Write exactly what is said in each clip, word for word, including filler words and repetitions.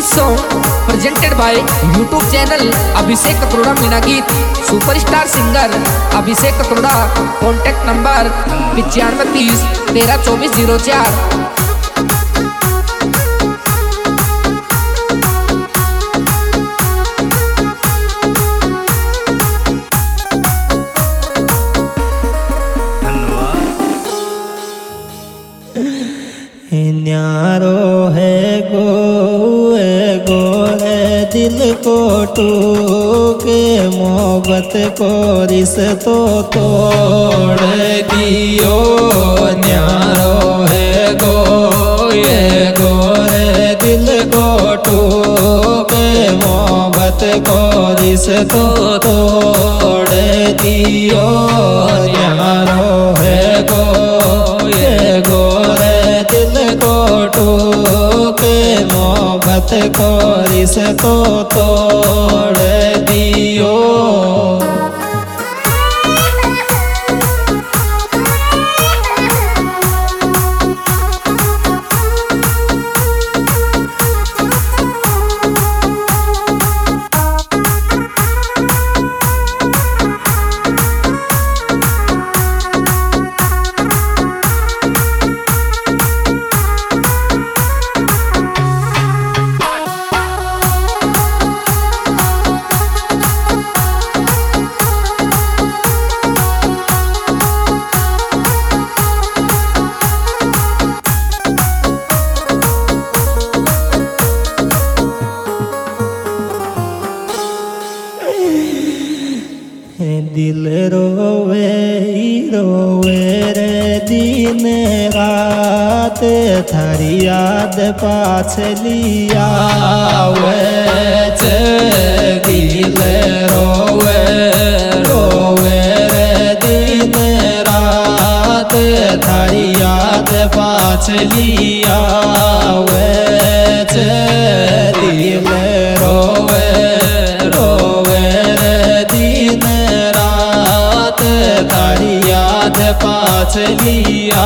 Song presented by YouTube channel Abhishek Katroda Meena गीत। Superstar singer Abhishek Katroda. Contact number पिचानवे तीस तेरह चौबीस जीरो चार। न्यारो है गो गो है दिल को टूके मोहब्बत को रिश्तो तोड़ दियो। न्यारो है गो ये गो है दिल को टूके मोहब्बत को रिश्तो तोड़ दियो। न्यारो है गो ये गो टूके मोहब्बत को रिश्तो तोड़ दियो। दिल रोवे रोवे रे दिन रात थारी याद पाछलिया दिल रोवे रोवे रे दिन रात थारी याद पाछलिया दिल रोवे रोवे रे दिन रात तारी याद पाछलिया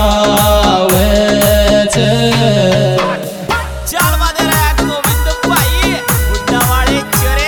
चाल माझे राज गोविंद बाई बुड्ढावाडे चोरे।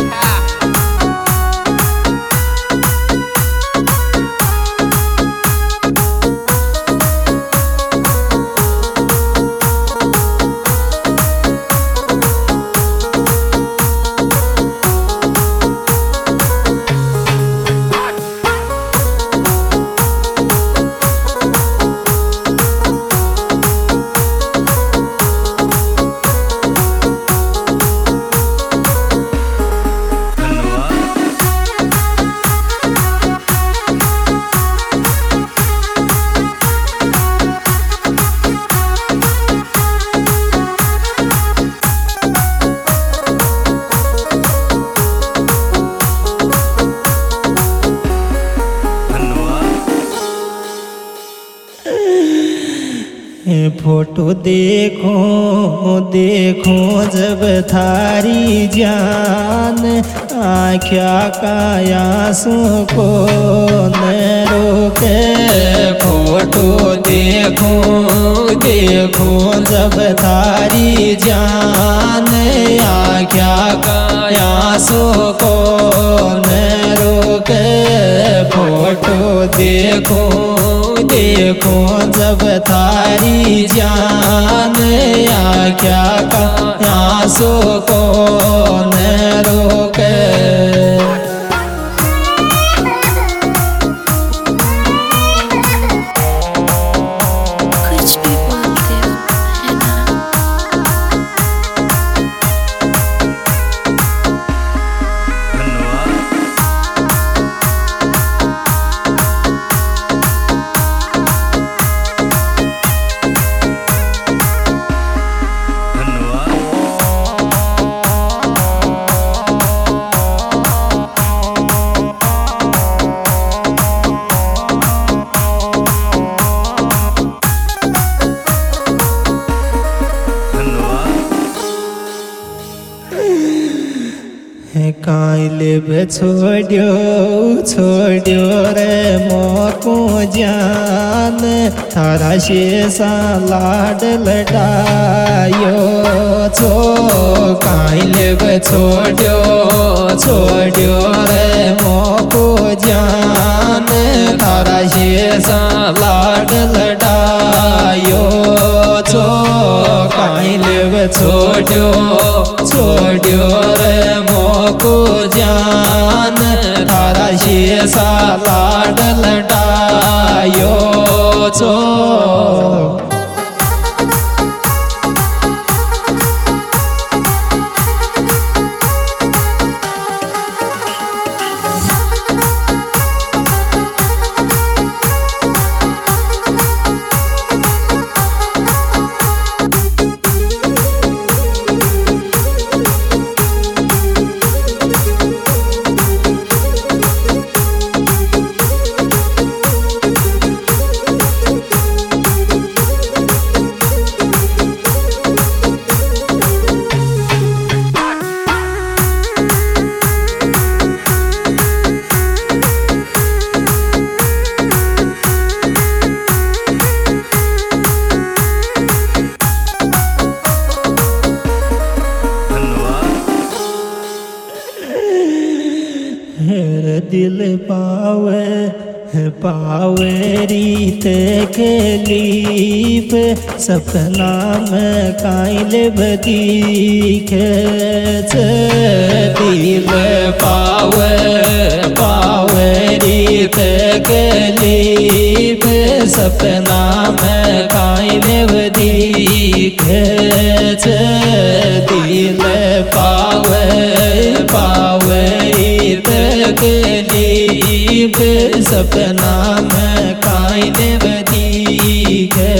फोटो देखो देखो जब थारी जान आँख्या का आंसू को न रोके। फोटो देखो देखो जब थारी जान आँख्या का आंसू को न रोके। फोटो देखो देखो जब थारी जान आँख्या का आंसू को न रोके। कुछ भी बोलते हो है ना। काइले छोड्यो छोड्यो रे मोको जान थारा शेषा लाड लडायो छो काइले छोड्यो छोड्यो रे मोको जान थारा शेषा लाड लडायो छो काइले छोड्यो छोड्यो रे मोको जान थारा शेषा लाड लडायो छो। दिल पावे पावे रीत के लीप सपना में काइले बदीखे दिल पावे पावे रीत के लीप सपना में काइले बदीखे दिल पावे पावे रीत के लीप सपना में काइले बदीखे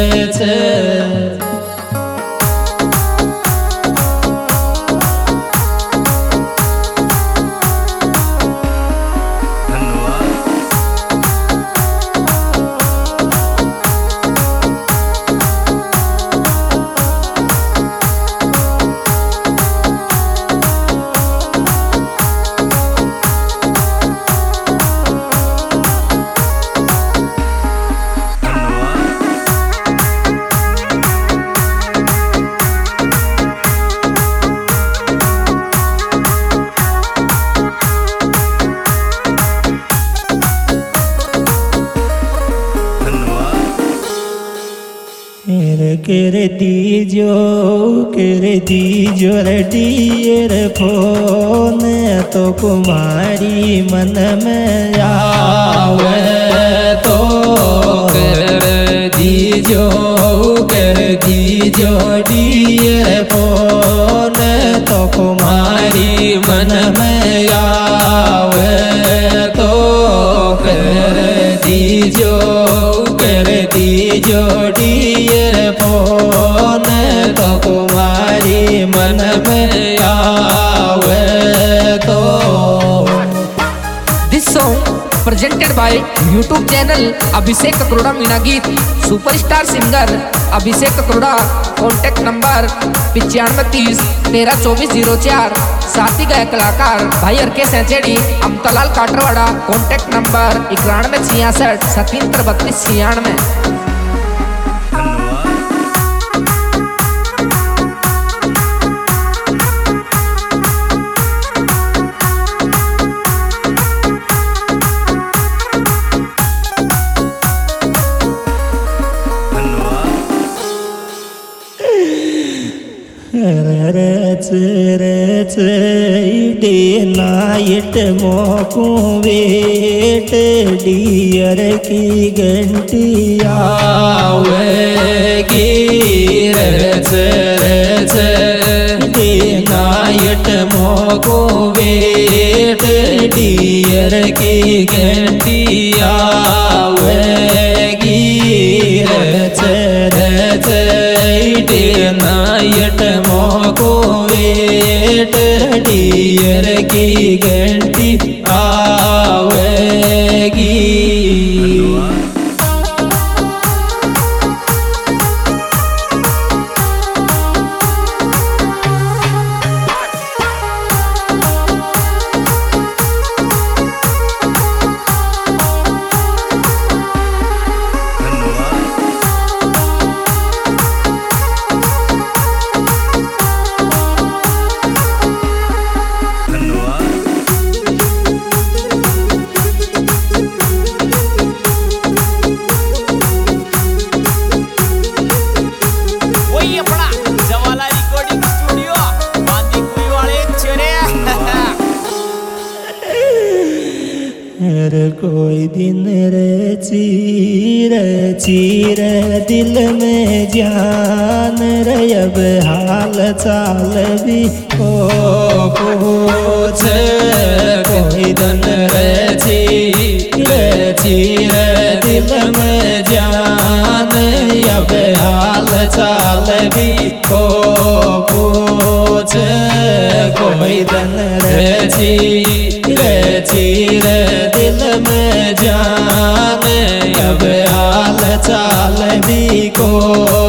कर दीजो कर दीजो डियर फोन तो कुमारी मन में आवे तो कर दीजो कर दीजो डियर फोन तो कुमारी मन में आवे तो कर दीजो कर दीजो डियर फोन तो कुमारी मन में आवे तो। This song presented by YouTube channel अभिषेक कत्रोड़ा मीना गीत superstar singer Abhishek Katroda. Contact number पिचानवे तीस तेरह चौबीस जीरो चार। साथी गए कलाकार भाई अरके सैचेड़ी अमतलाल काटरवाड़ा। कॉन्टेक्ट नंबर इक्यानवे छियासठ सतहत्तर बत्तीस छियानवे। रच रच डे नाइट मोको वेट डियर की घंटी आवेगी रच रच डे नाइट मोको वेट डियर की घंटी आवेगी रच रच डे नाइट मोको वेट डियर की घंटी आवेगी। चीर चीर दिल में जान रे अब हाल चाल भी को पूछ कोई दन रे चीर चीर दिल में जान अब हाल चाल भी को पूछ कोई दन रे चीर चीर दिल में जान अब हाल चाल भी को